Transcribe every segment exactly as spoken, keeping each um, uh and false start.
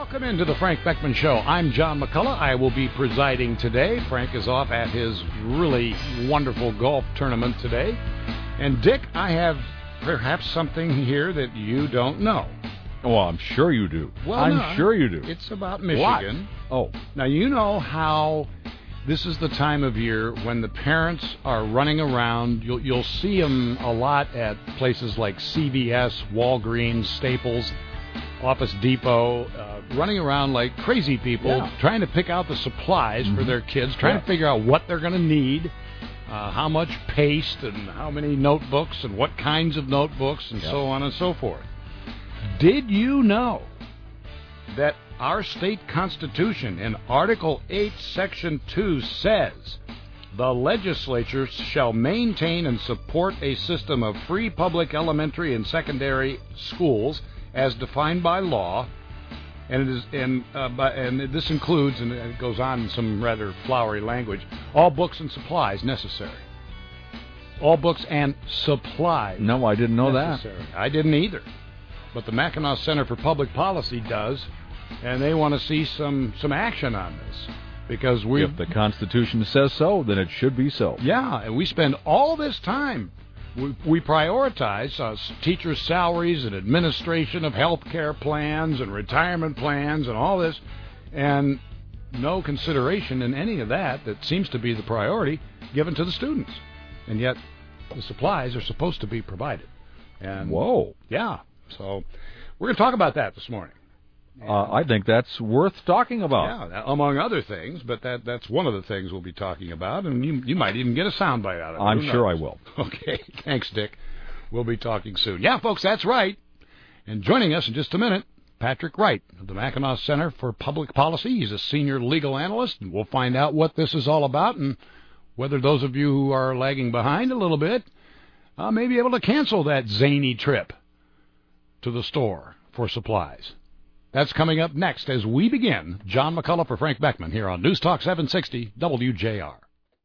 Welcome into the Frank Beckman Show. I'm John McCullough. I will be presiding today. Frank is off at his really wonderful golf tournament today. And Dick, I have perhaps something here that you don't know. Well, I'm sure you do. Well, I'm no, sure you do. It's about Michigan. What? Oh. Now, you know how this is the time of year when the parents are running around. You'll, you'll see them a lot at places like C V S, Walgreens, Staples, Office Depot, uh, running around like crazy people, Yeah. trying to pick out the supplies mm-hmm. for their kids, trying yeah. to figure out what they're going to need, uh, how much paste and how many notebooks and what kinds of notebooks and yep. so on and so forth. Did you know that our state constitution in Article eight, Section two says the legislature shall maintain and support a system of free public elementary and secondary schools as defined by law, and it is and uh, by, and this includes, and it goes on in some rather flowery language, all books and supplies necessary. All books and supplies. No, I didn't know necessary. that. I didn't either. But the Mackinac Center for Public Policy does, and they want to see some, some action on this. Because we, if the Constitution says so, then it should be so. Yeah, and we spend all this time. We, we prioritize uh, teachers' salaries and administration of health care plans and retirement plans and all this, and no consideration in any of that that seems to be the priority given to the students. And yet the supplies are supposed to be provided. And Whoa. Yeah. So we're going to talk about that this morning. Uh, I think that's worth talking about. Yeah, among other things, but that that's one of the things we'll be talking about, and you you might even get a soundbite out of it. I'm sure I will. Okay, thanks, Dick. We'll be talking soon. Yeah, folks, that's right. And joining us in just a minute, Patrick Wright of the Mackinac Center for Public Policy. He's a senior legal analyst, and we'll find out what this is all about and whether those of you who are lagging behind a little bit uh, may be able to cancel that zany trip to the store for supplies. That's coming up next as we begin. John McCullough for Frank Beckman here on News Talk seven sixty W J R.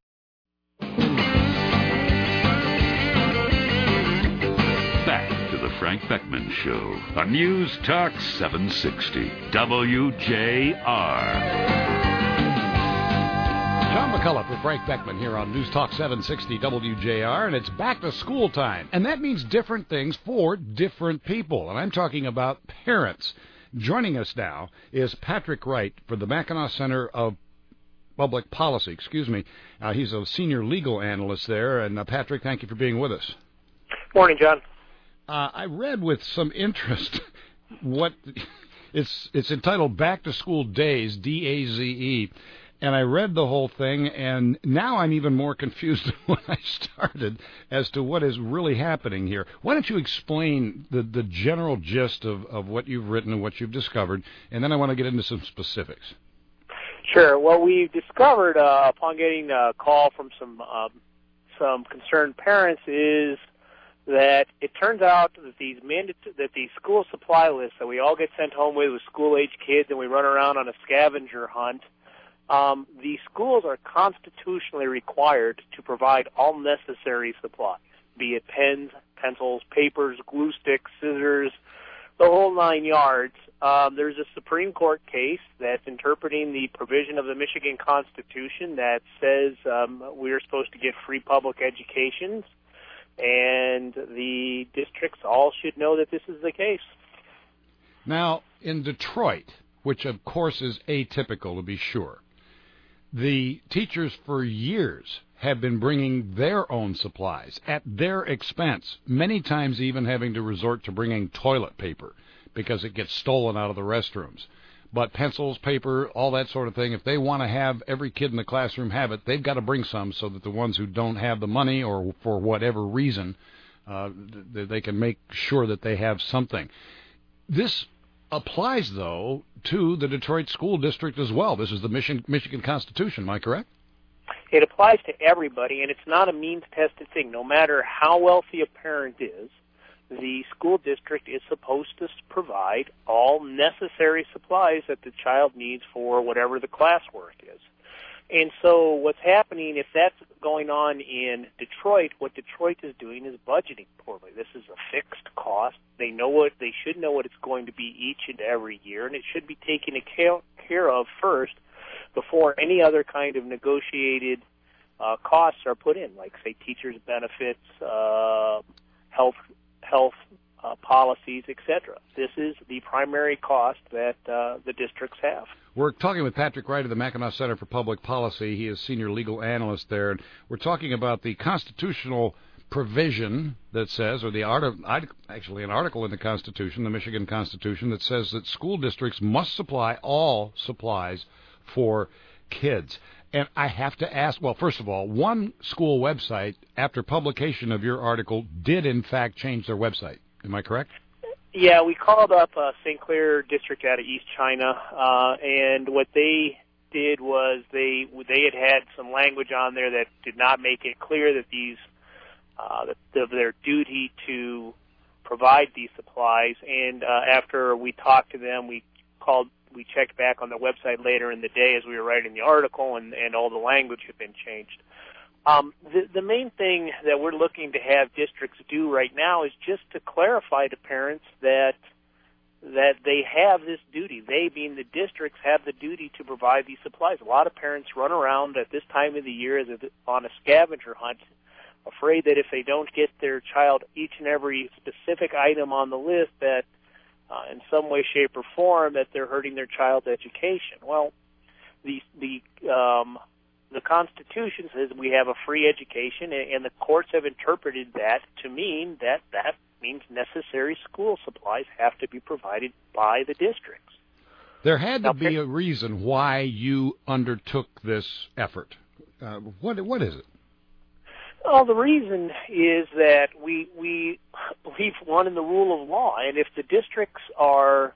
Back to the Frank Beckman Show on News Talk seven sixty W J R. John McCullough for Frank Beckman here on News Talk seven sixty W J R, and it's back to school time. And that means different things for different people. And I'm talking about parents. Joining us now is Patrick Wright for the Mackinac Center of Public Policy. Excuse me. Uh, he's a senior legal analyst there. And, uh, Patrick, thank you for being with us. Morning, John. Uh, I read with some interest what it's it's entitled Back to School Days, D A Z E. And I read the whole thing, and now I'm even more confused than when I started as to what is really happening here. Why don't you explain the, the general gist of, of what you've written and what you've discovered, and then I want to get into some specifics. Sure. What we discovered uh, upon getting a call from some um, some concerned parents is that it turns out that these mandate that these school supply lists that we all get sent home with with school-age kids and we run around on a scavenger hunt, Um, the schools are constitutionally required to provide all necessary supplies, be it pens, pencils, papers, glue sticks, scissors, the whole nine yards. Um, there's a Supreme Court case that's interpreting the provision of the Michigan Constitution that says um, we're supposed to get free public educations, and the districts all should know that this is the case. Now, in Detroit, which of course is atypical to be sure, the teachers for years have been bringing their own supplies at their expense, many times even having to resort to bringing toilet paper because it gets stolen out of the restrooms. But pencils, paper, all that sort of thing, if they want to have every kid in the classroom have it, they've got to bring some so that the ones who don't have the money or for whatever reason, uh, th- they can make sure that they have something. This applies, though, to the Detroit School District as well. This is the Michigan, Michigan Constitution, am I correct? It applies to everybody, and it's not a means-tested thing. No matter how wealthy a parent is, the school district is supposed to provide all necessary supplies that the child needs for whatever the classwork is. And so what's happening, if that's going on in Detroit, what Detroit is doing is budgeting poorly. This is a fixed cost. They know what they should know what it's going to be each and every year, and it should be taken account, care of first before any other kind of negotiated uh, costs are put in, like, say, teachers' benefits, uh, health health uh, policies, et cetera. This is the primary cost that uh, the districts have. We're talking with Patrick Wright of the Mackinac Center for Public Policy. He is senior legal analyst there. And we're talking about the constitutional provision that says, or the art of, actually an article in the Constitution, the Michigan Constitution, that says that school districts must supply all supplies for kids. And I have to ask, well, first of all, one school website, after publication of your article, did in fact change their website. Am I correct? Yeah, we called up uh, Saint Clair District out of East China, uh, and what they did was they they had had some language on there that did not make it clear that these uh, that their duty to provide these supplies. And uh, after we talked to them, we called, we checked back on the website later in the day as we were writing the article, and, and all the language had been changed. Um, the, the main thing that we're looking to have districts do right now is just to clarify to parents that that they have this duty. They, being the districts, have the duty to provide these supplies. A lot of parents run around at this time of the year as if on a scavenger hunt, afraid that if they don't get their child each and every specific item on the list, that uh, in some way, shape, or form, that they're hurting their child's education. Well, the the um, The Constitution says we have a free education, and the courts have interpreted that to mean that that means necessary school supplies have to be provided by the districts. There had to be a reason why you undertook this effort. Uh, what what is it? Well, the reason is that we we believe, one, in the rule of law, and if the districts are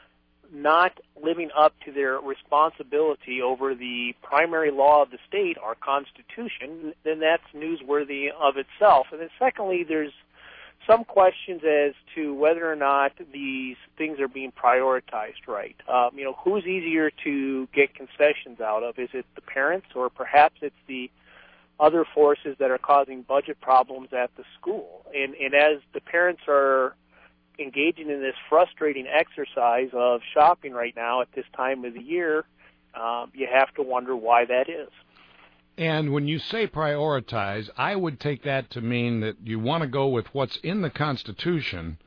not living up to their responsibility over the primary law of the state, our Constitution, then that's newsworthy of itself. And then secondly, there's some questions as to whether or not these things are being prioritized right. Um, you know, who's easier to get concessions out of? Is it the parents, or perhaps it's the other forces that are causing budget problems at the school? And, and as the parents are engaging in this frustrating exercise of shopping right now at this time of the year, um, you have to wonder why that is. And when you say prioritize, I would take that to mean that you want to go with what's in the Constitution,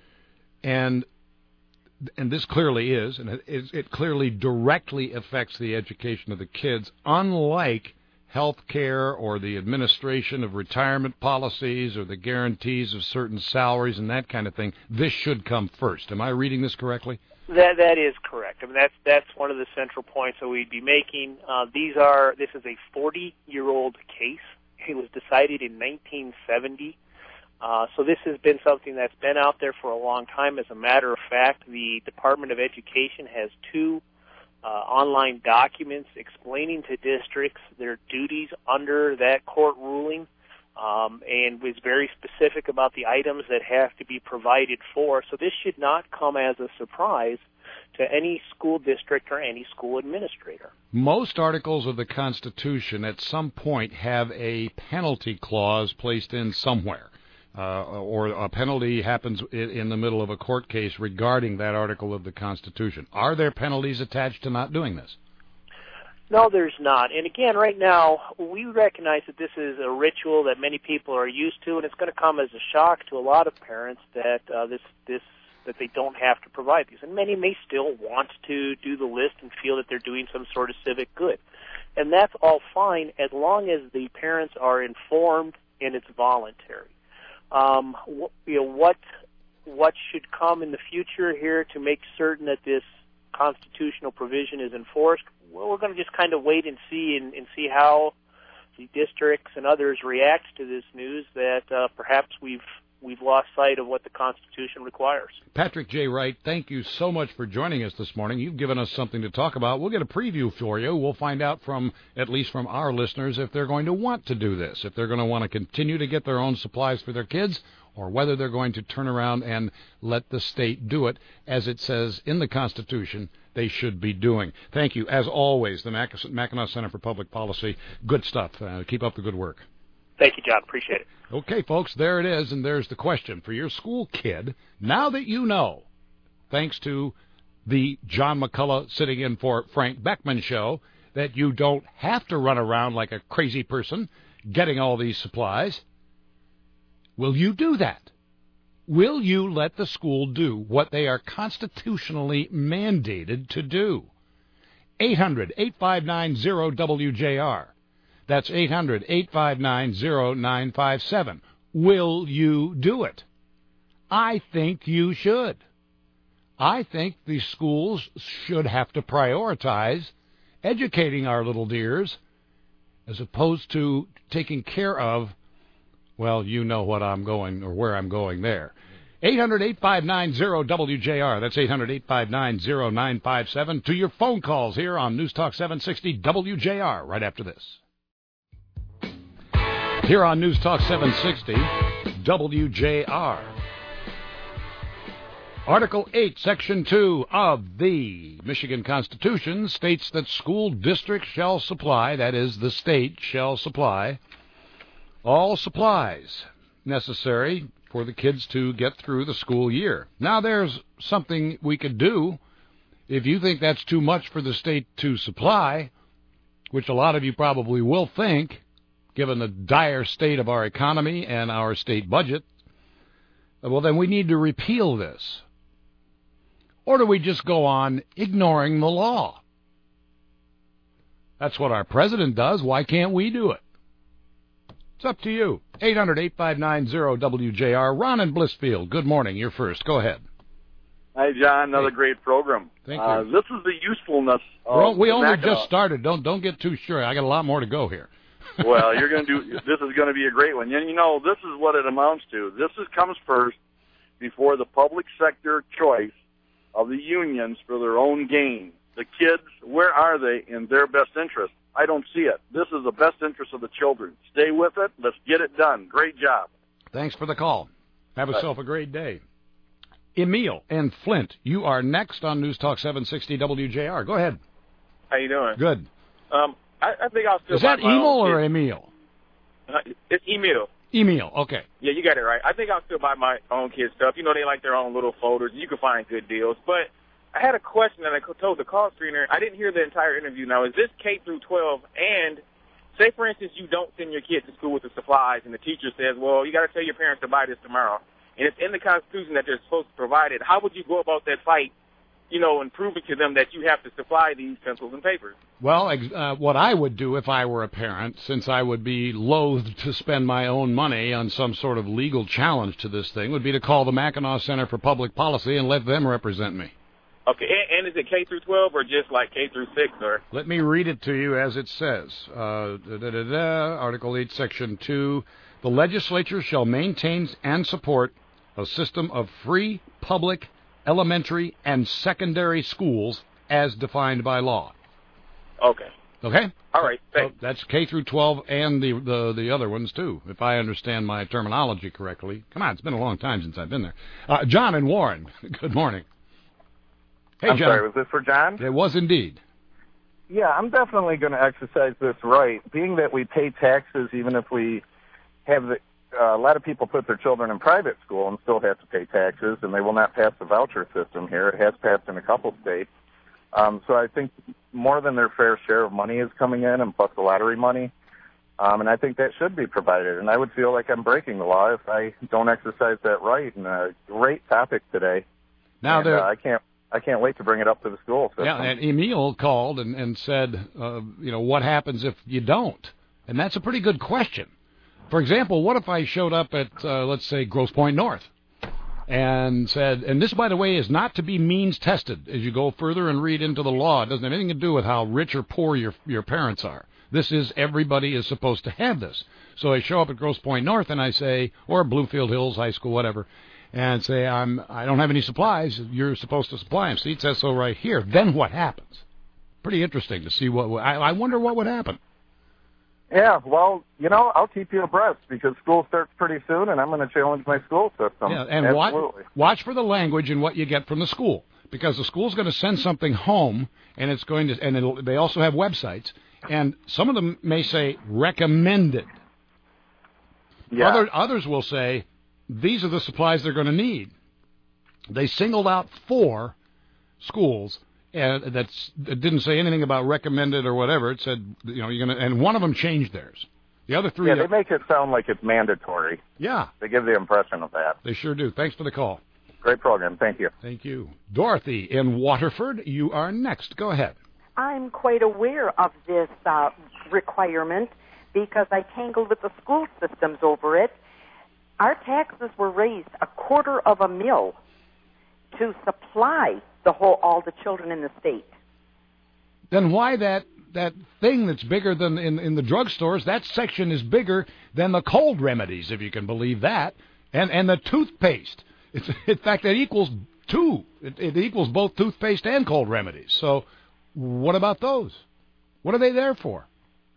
and and this clearly is, and it, it clearly directly affects the education of the kids, unlike health care or the administration of retirement policies or the guarantees of certain salaries and that kind of thing. This should come first. Am I reading this correctly? That that is correct. I mean, that's that's one of the central points that we'd be making. Uh, these are this is a forty-year-old case. It was decided in nineteen seventy. Uh, so this has been something that's been out there for a long time. As a matter of fact, the Department of Education has two Uh, online documents explaining to districts their duties under that court ruling, um, and was very specific about the items that have to be provided for. So this should not come as a surprise to any school district or any school administrator. Most articles of the Constitution at some point have a penalty clause placed in somewhere. Uh, or a penalty happens in, in the middle of a court case regarding that article of the Constitution. Are there penalties attached to not doing this? No, there's not. And again, right now, we recognize that this is a ritual that many people are used to, and it's going to come as a shock to a lot of parents that uh, this this that they don't have to provide these. And many may still want to do the list and feel that they're doing some sort of civic good. And that's all fine as long as the parents are informed and it's voluntary. Um, you know, what what should come in the future here to make certain that this constitutional provision is enforced? Well, we're going to just kind of wait and see and, and see how the districts and others react to this news that uh, perhaps we've we've lost sight of what the Constitution requires. Patrick J. Wright, thank you so much for joining us this morning. You've given us something to talk about. We'll get a preview for you. We'll find out from, at least from our listeners, if they're going to want to do this, if they're going to want to continue to get their own supplies for their kids, or whether they're going to turn around and let the state do it, as it says in the Constitution they should be doing. Thank you, as always, the Mac- Mackinac Center for Public Policy. Good stuff. Uh, keep up the good work. Thank you, John. Appreciate it. Okay, folks, there it is, and there's the question for your school kid. Now that you know, thanks to the John McCullough sitting in for Frank Beckman show, that you don't have to run around like a crazy person getting all these supplies. Will you do that? Will you let the school do what they are constitutionally mandated to do? eight hundred, eight five nine, zero W J R. That's eight hundred, eight five nine, zero nine five seven. Will you do it? I think you should. I think the schools should have to prioritize educating our little dears as opposed to taking care of, well, you know what I'm going or where I'm going there. eight hundred, eight five nine, zero W J R. That's eight hundred, eight five nine, zero nine five seven. To your phone calls here on News Talk seven sixty W J R right after this. Here on News Talk seven sixty W J R. Article eight, Section two of the Michigan Constitution states that school districts shall supply, that is, the state shall supply, all supplies necessary for the kids to get through the school year. Now, there's something we could do if you think that's too much for the state to supply, which a lot of you probably will think, given the dire state of our economy and our state budget. Well, then we need to repeal this. Or do we just go on ignoring the law? That's what our president does. Why can't we do it? It's up to you. eight hundred, eight five nine, zero W J R. Ron in Blissfield, good morning. You're first. Go ahead. Hi, John. Another hey. great program. Thank uh, you. This is the usefulness of well, we only Mackinac. just started. Don't don't get too sure. I got a lot more to go here. Well, you're going to do. This is going to be a great one. And you know, this is what it amounts to. This is, comes first before the public sector choice of the unions for their own gain. The kids, where are they in their best interest? I don't see it. This is the best interest of the children. Stay with it. Let's get it done. Great job. Thanks for the call. Have yourself a great day. Emil and Flint, you are next on News Talk seven sixty W J R. Go ahead. How you doing? Good. Um, I, I think I'll still Is that buy my Emil own or kid. Emil? Uh, it's Emil. Emil, okay. Yeah, you got it right. I think I'll still buy my own kids' stuff. You know, they like their own little folders. You can find good deals. But I had a question that I told the call screener. I didn't hear the entire interview. Now, is this K through twelve? And say, for instance, you don't send your kids to school with the supplies, and the teacher says, well, you got to tell your parents to buy this tomorrow. And it's in the Constitution that they're supposed to provide it. How would you go about that fight, you know, and proving to them that you have to supply these pencils and papers? Well, uh, what I would do if I were a parent, since I would be loath to spend my own money on some sort of legal challenge to this thing, would be to call the Mackinac Center for Public Policy and let them represent me. Okay, and, and is it K through twelve or just like K through six? Or let me read it to you as it says. Uh, da, da, da, da, Article eight, Section two. The legislature shall maintain and support a system of free public elementary and secondary schools as defined by law. Okay. Okay? All right, thanks. So that's K through twelve and the, the the other ones, too, if I understand my terminology correctly. Come on, it's been a long time since I've been there. Uh, John and Warren, good morning. Hey, I'm John. sorry, was this for John? It was indeed. Yeah, I'm definitely going to exercise this right. Being that we pay taxes, even if we have the, uh, a lot of people put their children in private school and still have to pay taxes, and they will not pass the voucher system here. It has passed in a couple states. Um, so I think more than their fair share of money is coming in, and plus the lottery money. Um, and I think that should be provided. And I would feel like I'm breaking the law if I don't exercise that right. And a great topic today. Now and, there. Uh, I can't. I can't wait to bring it up to the school system. Yeah, and Emil called and, and said, uh, you know, what happens if you don't? And that's a pretty good question. For example, what if I showed up at, uh, let's say, Grosse Pointe North and said, and this, by the way, is not to be means tested as you go further and read into the law. It doesn't have anything to do with how rich or poor your your parents are. This is, everybody is supposed to have this. So I show up at Grosse Pointe North and I say, or Bloomfield Hills High School, whatever, and say, I'm, I don't have any supplies. You're supposed to supply them. See, it says so right here. Then what happens? Pretty interesting to see what, I, I wonder what would happen. Yeah, well, you know, I'll keep you abreast because school starts pretty soon, and I'm going to challenge my school system. Yeah, and watch, watch for the language and what you get from the school, because the school's going to send something home, and it's going to, and it'll, they also have websites, and some of them may say recommended. Yeah. Other, others will say these are the supplies they're going to need. They singled out four schools. And that's, it didn't say anything about recommended or whatever. It said, you know, you're gonna, and one of them changed theirs. The other three, yeah, they make it sound like it's mandatory. Yeah, they give the impression of that. They sure do. Thanks for the call. Great program. Thank you. Thank you, Dorothy in Waterford. You are next. Go ahead. I'm quite aware of this uh, requirement because I tangled with the school systems over it. Our taxes were raised a quarter of a mil to supply the whole all the children in the state. Then why that that thing that's bigger than in, in the drugstores, that section is bigger than the cold remedies, if you can believe that, and and the toothpaste. It's, in fact, it equals two. It, it equals both toothpaste and cold remedies. So what about those? What are they there for?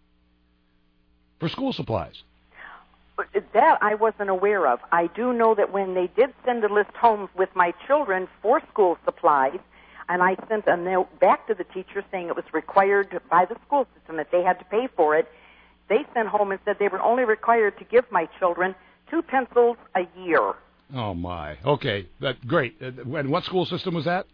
For school supplies. That I wasn't aware of. I do know that when they did send a list home with my children for school supplies, and I sent a note back to the teacher saying it was required by the school system that they had to pay for it, they sent home and said they were only required to give my children two pencils a year. Oh, my. Okay, that great. And what school system was that?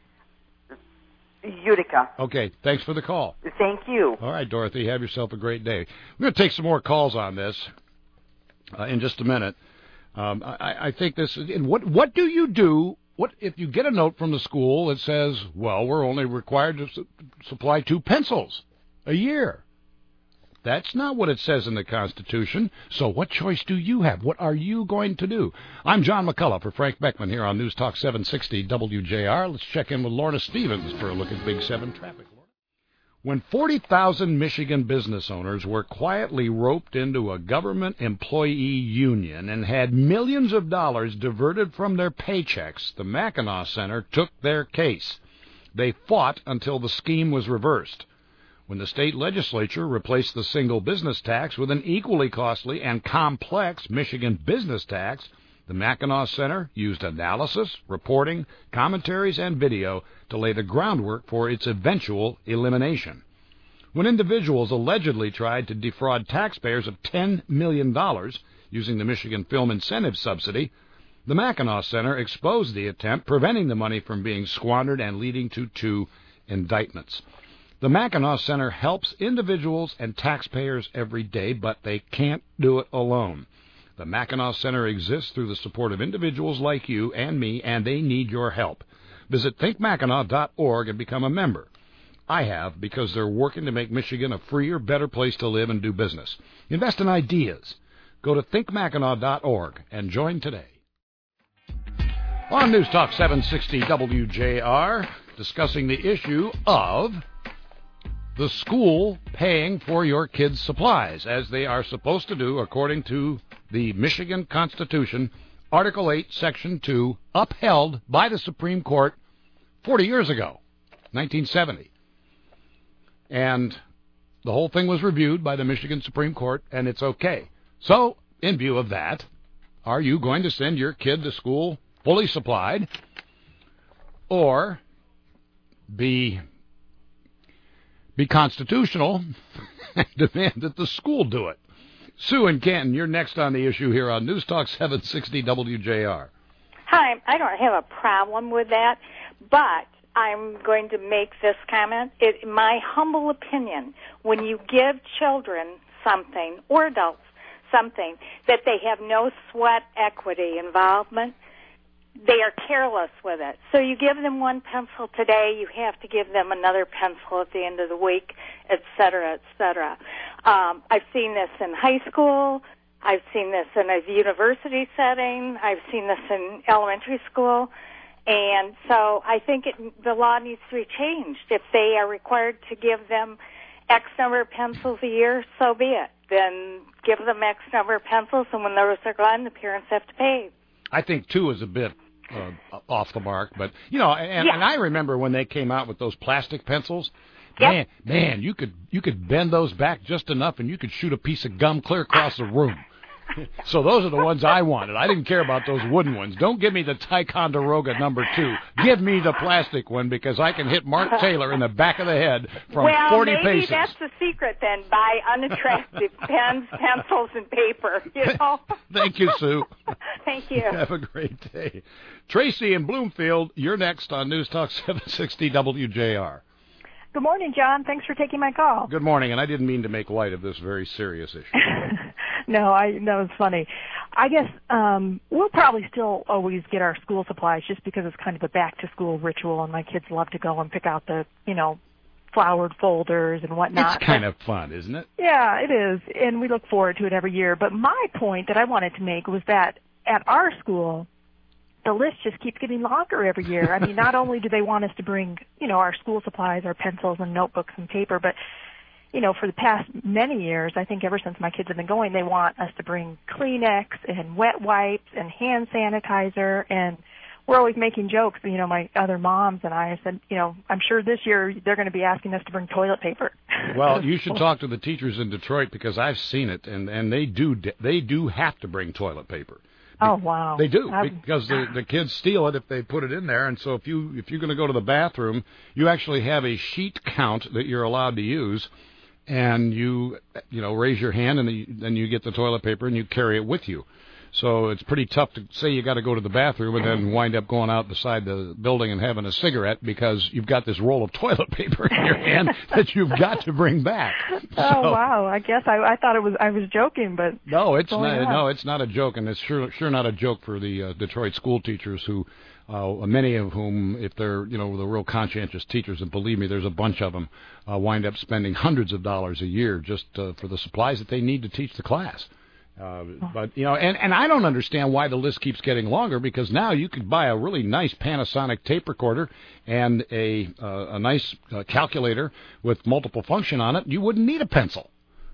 Utica. Okay, thanks for the call. Thank you. All right, Dorothy, have yourself a great day. We're going to take some more calls on this. Uh, in just a minute. Um, I, I think this. And what what do you do? What if you get a note from the school that says, "Well, we're only required to su- supply two pencils a year"? That's not what it says in the Constitution. So, what choice do you have? What are you going to do? I'm John McCullough for Frank Beckman here on News Talk seven sixty W J R. Let's check in with Lorna Stevens for a look at Big Seven traffic. When forty thousand Michigan business owners were quietly roped into a government employee union and had millions of dollars diverted from their paychecks, the Mackinac Center took their case. They fought until the scheme was reversed. When the state legislature replaced the single business tax with an equally costly and complex Michigan business tax, the Mackinac Center used analysis, reporting, commentaries, and video to lay the groundwork for its eventual elimination. When individuals allegedly tried to defraud taxpayers of ten million dollars using the Michigan Film Incentive Subsidy, the Mackinac Center exposed the attempt, preventing the money from being squandered and leading to two indictments. The Mackinac Center helps individuals and taxpayers every day, but they can't do it alone. The Mackinac Center exists through the support of individuals like you and me, and they need your help. Visit think mackinac dot org and become a member. I have, because they're working to make Michigan a freer, better place to live and do business. Invest in ideas. Go to think mackinac dot org and join today. On News Talk seven sixty W J R, discussing the issue of the school paying for your kids' supplies, as they are supposed to do according to the Michigan Constitution, Article eight, Section two, upheld by the Supreme Court forty years ago, nineteen seventy. And the whole thing was reviewed by the Michigan Supreme Court, and it's okay. So, in view of that, are you going to send your kid to school fully supplied, or be be constitutional and demand that the school do it? Sue in Canton, you're next on the issue here on News Talk seven sixty W J R. Hi, I don't have a problem with that, but I'm going to make this comment. It, in my humble opinion, when you give children something, or adults something, that they have no sweat equity involvement, they are careless with it. So you give them one pencil today, you have to give them another pencil at the end of the week, et cetera, et cetera. Um, I've seen this in high school. I've seen this in a university setting. I've seen this in elementary school. And so I think it, the law needs to be changed. If they are required to give them X number of pencils a year, so be it. Then give them X number of pencils, and when those are gone, the parents have to pay. I think two is a bit uh, off the mark, but, you know, and, yeah. and I remember when they came out with those plastic pencils, Yep. Man, man, you could you could bend those back just enough, and you could shoot a piece of gum clear across the room. So those are the ones I wanted. I didn't care about those wooden ones. Don't give me the Ticonderoga number two. Give me the plastic one, because I can hit Mark Taylor in the back of the head from well, forty maybe paces. That's the secret then. Buy unattractive pens, pencils, and paper. You know. Thank you, Sue. Thank you. Have a great day. Tracy in Bloomfield, you're next on News Talk seven sixty W J R. Good morning, John. Thanks for taking my call. Good morning, and I didn't mean to make light of this very serious issue. No, I that was funny. I guess um, we'll probably still always get our school supplies just because it's kind of a back-to-school ritual, and my kids love to go and pick out the, you know, flowered folders and whatnot. It's kind of fun, isn't it? Yeah, it is, and we look forward to it every year. But my point that I wanted to make was that at our school, the list just keeps getting longer every year. I mean, not only do they want us to bring, you know, our school supplies, our pencils and notebooks and paper, but, you know, for the past many years, I think ever since my kids have been going, they want us to bring Kleenex and wet wipes and hand sanitizer, and we're always making jokes, you know, my other moms and I said, you know, I'm sure this year they're going to be asking us to bring toilet paper. Well, you should talk to the teachers in Detroit, because I've seen it, and, and they do they do have to bring toilet paper. Oh, wow. They do, I'm, because the, the kids steal it if they put it in there. And so if, you, if you're going to go to the bathroom, you actually have a sheet count that you're allowed to use, and you you know raise your hand, and then you get the toilet paper, and you carry it with you. So it's pretty tough to say you got to go to the bathroom and then wind up going out beside the building and having a cigarette, because you've got this roll of toilet paper in your hand that you've got to bring back. Oh, so, wow. I guess I, I thought it was I was joking, but no, it's not. On. No, it's not a joke, and it's sure sure not a joke for the uh, Detroit school teachers, who uh, many of whom, if they're you know the real conscientious teachers, and believe me, there's a bunch of them, uh, wind up spending hundreds of dollars a year just uh, for the supplies that they need to teach the class. Uh, but, you know, and, and I don't understand why the list keeps getting longer, because now you could buy a really nice Panasonic tape recorder and a uh, a nice uh, calculator with multiple function on it. You wouldn't need a pencil.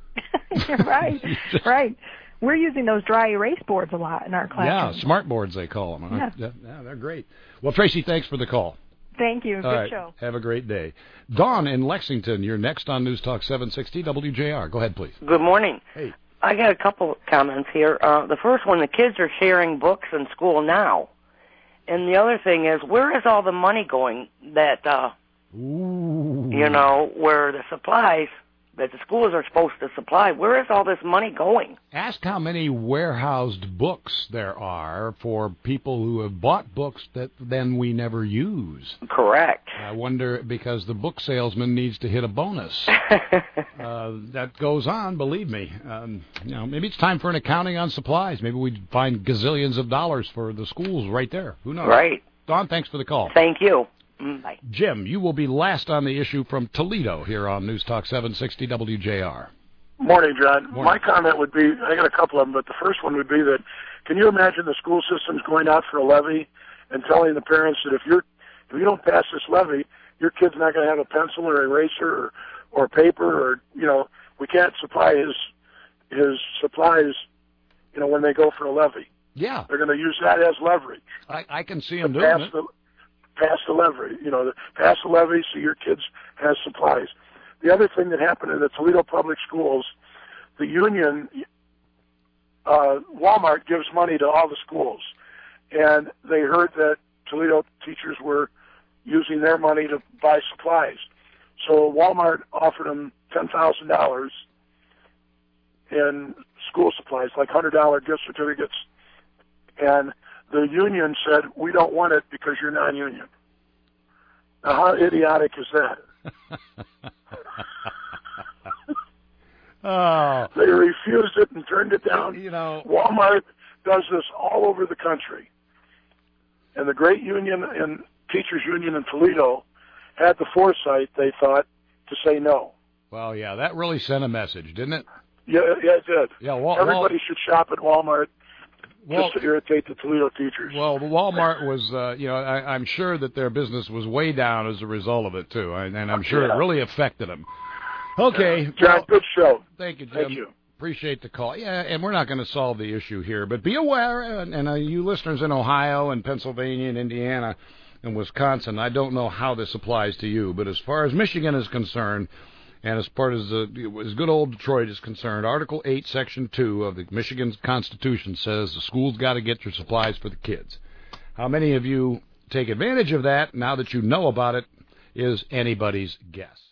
You're right, right. We're using those dry erase boards a lot in our classroom. Yeah, smart boards they call them. Yeah. Yeah, yeah, they're great. Well, Tracy, thanks for the call. Thank you. All Good right. show. Have a great day. Dawn in Lexington, you're next on News Talk seven sixty W J R. Go ahead, please. Good morning. Hey. I got a couple of comments here. Uh, the first one, the kids are sharing books in school now. And the other thing is, where is all the money going that, uh, Ooh. you know, where the supplies that the schools are supposed to supply, where is all this money going? Ask how many warehoused books there are for people who have bought books that then we never use. Correct. I wonder, because the book salesman needs to hit a bonus. uh, that goes on, believe me. Um, you know, maybe it's time for an accounting on supplies. Maybe we'd find gazillions of dollars for the schools right there. Who knows? Right. Don, thanks for the call. Thank you. Bye. Jim, you will be last on the issue from Toledo here on News Talk seven sixty W J R. Morning, John. Morning. My comment would be, I got a couple of them, but the first one would be that, can you imagine the school systems going out for a levy and telling the parents that if you're if you don't pass this levy, your kid's not going to have a pencil or eraser or, or paper, or, you know, we can't supply his his supplies, you know, when they go for a levy. Yeah. They're going to use that as leverage. I, I can see them to doing pass it. The, pass the levy, you know, pass the levy so your kids has supplies. The other thing that happened in the Toledo Public Schools, the union, uh, Walmart gives money to all the schools, and they heard that Toledo teachers were using their money to buy supplies. So Walmart offered them ten thousand dollars in school supplies, like one hundred dollar gift certificates, and the union said, we don't want it because you're non-union. Now, how idiotic is that? Oh. They refused it and turned it down. You know, Walmart does this all over the country. And the great union and teachers union in Toledo had the foresight, they thought, to say no. Well, yeah, that really sent a message, didn't it? Yeah, yeah, it did. Yeah, Wal- Everybody Wal- should shop at Walmart Well, just to irritate the Toledo teachers. Well, Walmart was, uh, you know, I, I'm sure that their business was way down as a result of it, too. And, and I'm sure Yeah. it really affected them. Okay. John, well, good show. Thank you, Jim. Thank you. Appreciate the call. Yeah, and we're not going to solve the issue here, but be aware, and, and uh, you listeners in Ohio and Pennsylvania and Indiana, in Wisconsin. I don't know how this applies to you, but as far as Michigan is concerned, and as far as, the, as good old Detroit is concerned, Article eight, Section two of the Michigan Constitution says the school's got to get your supplies for the kids. How many of you take advantage of that now that you know about it is anybody's guess.